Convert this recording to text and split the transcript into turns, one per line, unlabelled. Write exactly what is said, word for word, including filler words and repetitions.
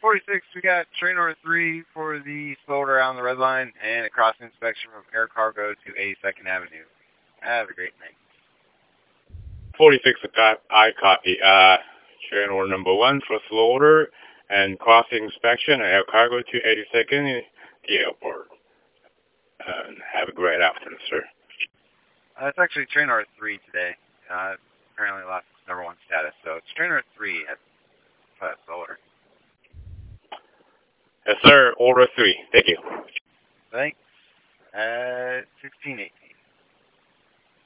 forty-six, we got train order three for the slow order on the red line and a crossing inspection from air cargo to eighty-second Avenue. Have a great night.
forty-six, I copy. Uh, train order number one for slow order and crossing inspection and air cargo to eighty-second in the airport. Uh, have a great afternoon, sir.
Uh, it's actually train order three today. Uh, apparently lost its number one status, so it's train order three at uh, slow order.
Yes, sir. Order three. Thank you.
Thanks. Uh, sixteen eight.